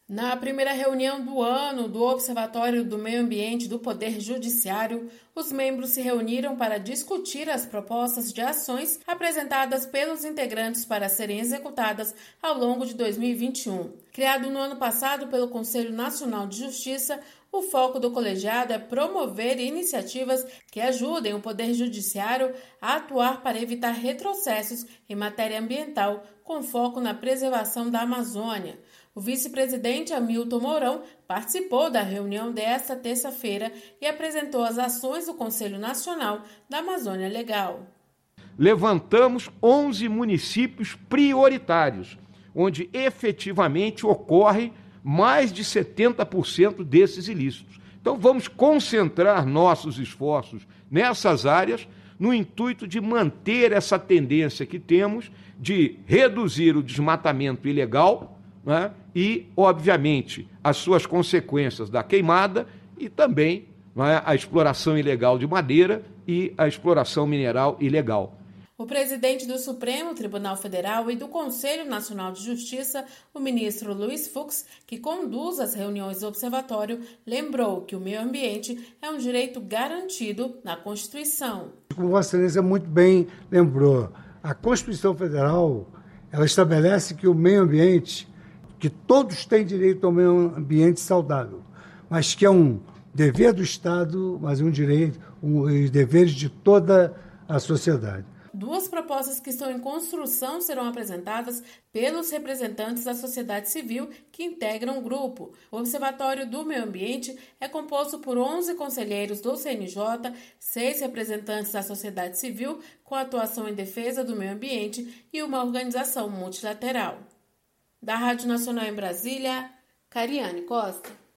Na primeira reunião do ano do Observatório do Meio Ambiente do Poder Judiciário, os membros se reuniram para discutir as propostas de ações apresentadas pelos integrantes para serem executadas ao longo de 2021. Criado no ano passado pelo Conselho Nacional de Justiça, o foco do colegiado é promover iniciativas que ajudem o Poder Judiciário a atuar para evitar retrocessos em matéria ambiental, com foco na preservação da Amazônia. O vice-presidente Hamilton Mourão participou da reunião desta terça-feira e apresentou as ações do Conselho Nacional da Amazônia Legal. Levantamos 11 municípios prioritários, onde efetivamente ocorrem mais de 70% desses ilícitos. Então vamos concentrar nossos esforços nessas áreas no intuito de manter essa tendência que temos de reduzir o desmatamento ilegal, né, e, obviamente, as suas consequências da queimada e também, né, a exploração ilegal de madeira e a exploração mineral ilegal. O presidente do Supremo Tribunal Federal e do Conselho Nacional de Justiça, o ministro Luiz Fux, que conduz as reuniões do observatório, lembrou que o meio ambiente é um direito garantido na Constituição. Como Vossa Excelência muito bem lembrou, a Constituição Federal ela estabelece que o meio ambiente, que todos têm direito ao meio ambiente saudável, mas que é um dever do Estado, mas um direito, deveres de toda a sociedade. Duas propostas que estão em construção serão apresentadas pelos representantes da sociedade civil que integram o grupo. O Observatório do Meio Ambiente é composto por 11 conselheiros do CNJ, 6 representantes da sociedade civil com atuação em defesa do meio ambiente e uma organização multilateral. Da Rádio Nacional em Brasília, Cariane Costa.